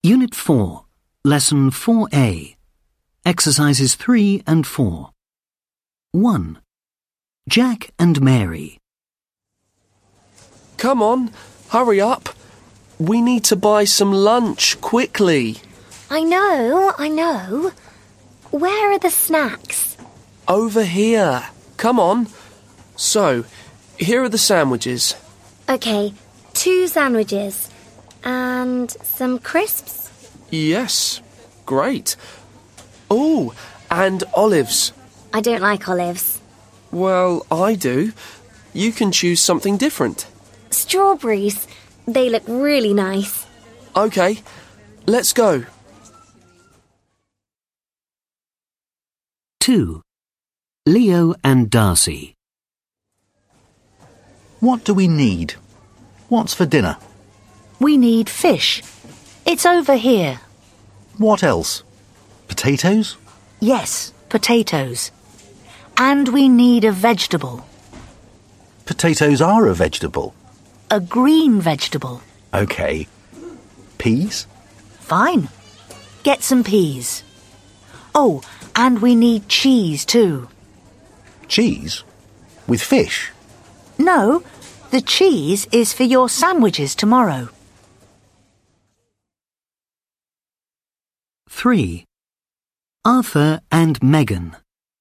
Unit 4, Lesson 4A, Exercises 3 and 4. 1. Jack and Mary. Come on, hurry up. We need to buy some lunch quickly. I know. Where are the snacks? Over here. Come on. So, here are the sandwiches. Okay, 2 sandwiches. And some crisps? Yes, great. Oh, and olives. I don't like olives. Well, I do. You can choose something different. Strawberries. They look really nice. Okay, let's go. 2. Leo and Darcy. What do we need? What's for dinner? We need fish. It's over here. What else? Potatoes? Yes, potatoes. And we need a vegetable. Potatoes are a vegetable. A green vegetable. OK. Peas? Fine. Get some peas. Oh, and we need cheese too. Cheese? With fish? No, the cheese is for your sandwiches tomorrow. 3. Arthur and Megan.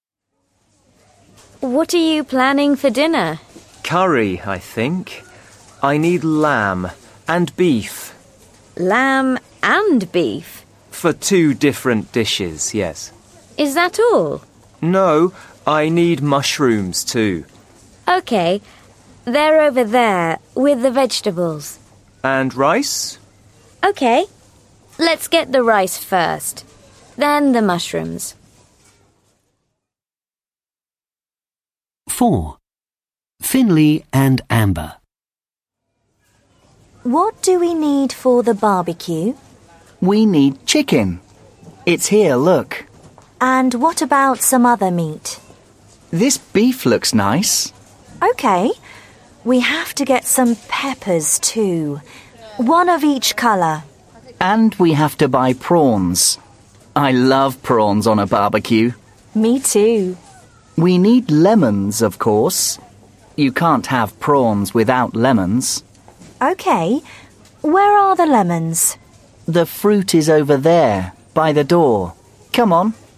What are you planning for dinner? Curry, I think. I need lamb and beef. Lamb and beef? For 2 different dishes, yes. Is that all? No, I need mushrooms too. Okay, they're over there with the vegetables. And rice? Okay, let's get the rice first, then the mushrooms. 4. Finley and Amber. What do we need for the barbecue? We need chicken. It's here, look. And what about some other meat? This beef looks nice. OK. We have to get some peppers too. 1 of each colour. And we have to buy prawns. I love prawns on a barbecue. Me too. We need lemons, of course. You can't have prawns without lemons. OK. Where are the lemons? The fruit is over there, by the door. Come on.